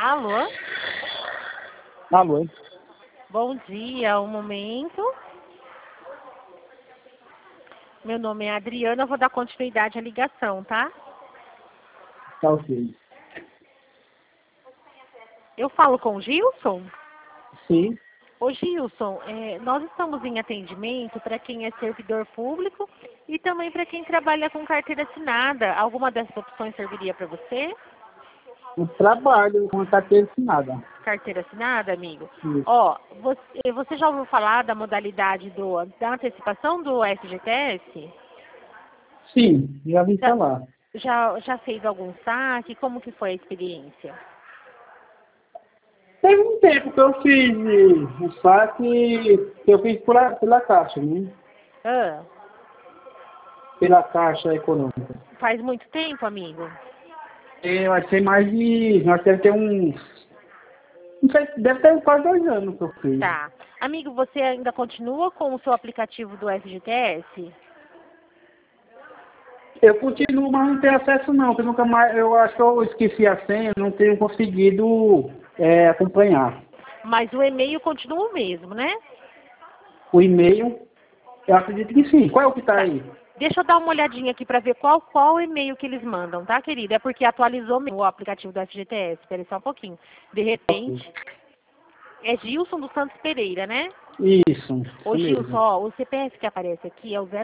Alô? Alô? Bom dia, um momento. Meu nome é Adriana, eu vou dar continuidade à ligação, tá? Tá ok. Eu falo com o Gilson? Sim. Ô Gilson, nós estamos em atendimento para quem é servidor público e também para quem trabalha com carteira assinada. Alguma dessas opções serviria para você? Eu trabalho com carteira assinada. Carteira assinada, amigo? Isso. Ó, você já ouviu falar da modalidade da antecipação do FGTS? Sim, já vi falar. Já fez algum saque? Como que foi a experiência? Teve um tempo que eu fiz o saque que eu fiz pela Caixa, né? Ah, Pela Caixa Econômica. faz muito tempo, amigo? Eu achei mais de. Nós deve ter uns. Não sei, deve ter quase 2 anos que eu fiz. Tá. Amigo, você ainda continua com o seu aplicativo do FGTS? Eu continuo, mas não tenho acesso não, porque nunca mais. Eu acho que eu esqueci a senha, não tenho conseguido acompanhar. Mas o e-mail continua o mesmo, né? O e-mail, eu acredito que sim. Qual é o que está Tá. aí? Deixa eu dar uma olhadinha aqui para ver qual e-mail que eles mandam, tá, querida? É porque atualizou o aplicativo do FGTS. Espera aí só um pouquinho. De repente, é Gilson dos Santos Pereira, né? Isso Ô Gilson, mesmo. ó, o CPF que aparece aqui é o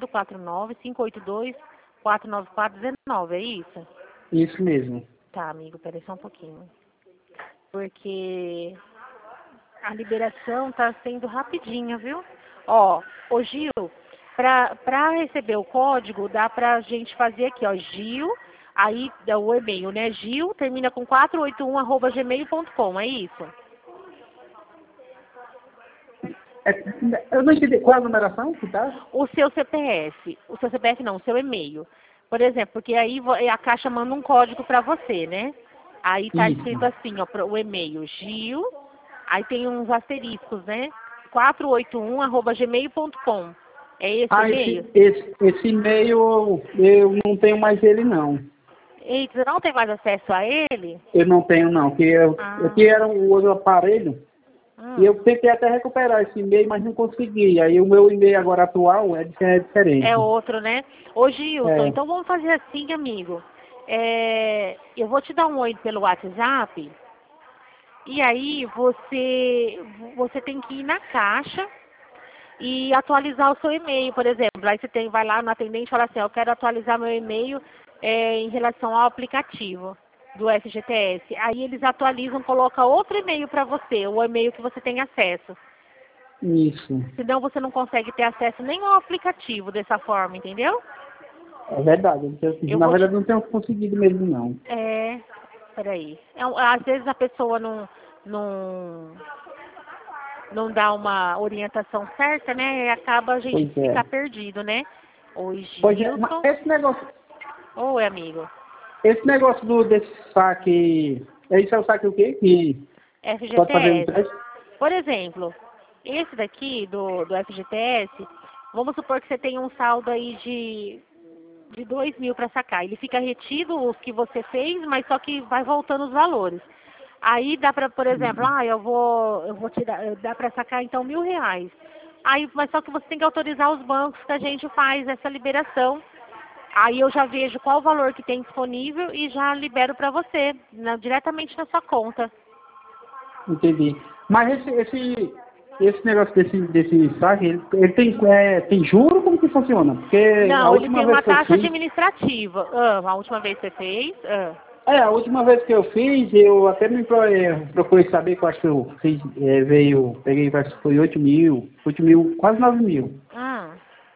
049-582-49419, é isso? Isso mesmo. Tá, amigo, peraí só um pouquinho. Porque a liberação tá sendo rapidinha, viu? Ó, ô Gil, pra receber o código, dá pra gente fazer aqui, ó, Gil, aí dá o e-mail, né? Gil, termina com 481@gmail.com, é isso? Eu não entendi. Qual é a numeração que tá? O seu CPF não, o seu e-mail. Por exemplo, porque aí a Caixa manda um código para você, né? Aí tá Isso. escrito assim, ó, o e-mail Gil, aí tem uns asteriscos, né? 481@gmail.com. É esse o Ah, e-mail? esse e-mail eu não tenho mais ele não. Eita, você não tem mais acesso a ele? Eu não tenho não, que eu que Ah, era o outro aparelho e eu tentei até recuperar esse e-mail, mas não consegui. Aí o meu e-mail agora atual é é diferente. outro, né? Ô Gilson, É, então vamos fazer assim, amigo. Eu vou te dar um oi pelo WhatsApp. E aí você tem que ir na Caixa e atualizar o seu e-mail, por exemplo. Aí você vai lá no atendente e fala assim, eu quero atualizar meu e-mail em relação ao aplicativo do FGTS. Aí eles atualizam, colocam outro e-mail para você, o e-mail que você tem acesso. isso. Senão você não consegue ter acesso nem ao aplicativo dessa forma, entendeu? É verdade. Eu Na vou te... verdade não tenho conseguido mesmo não. Peraí. Às vezes a pessoa não, não dá uma orientação certa, né? E acaba a gente Pois ficar é. perdido, né? Oi, Pois é, mas Gilson. esse negócio Amigo. desse saque, isso é o saque o quê? Que pode fazer um FGTS. teste? Por exemplo, esse daqui do FGTS, vamos supor que você tem um saldo aí de 2.000 para sacar. Ele fica retido os que você fez, mas só que vai voltando os valores. Aí dá para, por exemplo, eu vou tirar, dá para sacar então R$ 1.000. Aí, mas só que você tem que autorizar os bancos que a gente faz essa liberação. Aí eu já vejo qual o valor que tem disponível e já libero para você, diretamente na sua conta. Entendi. Mas esse negócio desse saque, ele tem juro? Como que funciona? Porque a Não, ele última tem vez uma que eu taxa fiz, administrativa. A última vez que você fez? a última vez que eu fiz, eu até procurei saber, que eu acho que eu fiz, peguei, acho que foi 8.000, quase 9.000. Ah,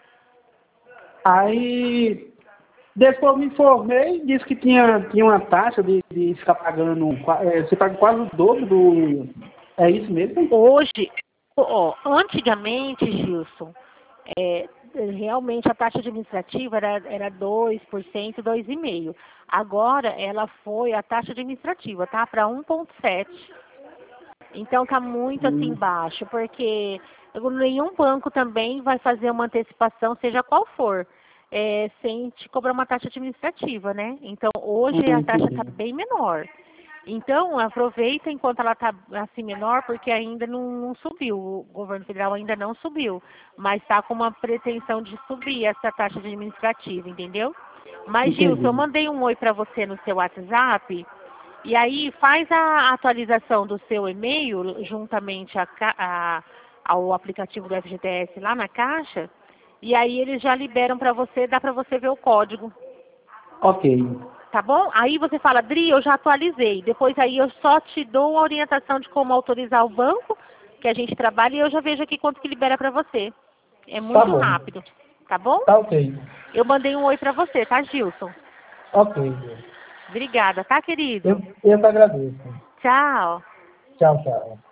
Aí, depois eu me informei, disse que tinha uma taxa de ficar pagando, você paga quase o dobro do... É isso mesmo? hoje, antigamente, Gilson, realmente a taxa administrativa era 2%, 2,5%. Agora ela foi a taxa administrativa, tá? Para 1,7%. Então tá muito assim Hum, baixo, porque nenhum banco também vai fazer uma antecipação, seja qual for, sem te cobrar uma taxa administrativa, né? Então hoje a taxa está entendi. bem menor. Então, aproveita enquanto ela está assim menor, porque ainda não subiu, o governo federal ainda não subiu, mas está com uma pretensão de subir essa taxa administrativa, entendeu? Mas, Gilson, eu Entendi. mandei um oi para você no seu WhatsApp, e aí faz a atualização do seu e-mail juntamente ao aplicativo do FGTS lá na Caixa, e aí eles já liberam para você, dá para você ver o código. Ok. Tá bom? Aí você fala, Dri, eu já atualizei. Depois aí eu só te dou a orientação de como autorizar o banco, que a gente trabalha, e eu já vejo aqui quanto que libera para você. É Tá muito bom. rápido. Tá bom? Tá ok. Eu mandei um oi para você, tá, Gilson? Ok. Obrigada, tá, Eu, querido? eu que agradeço. Tchau. Tchau, tchau.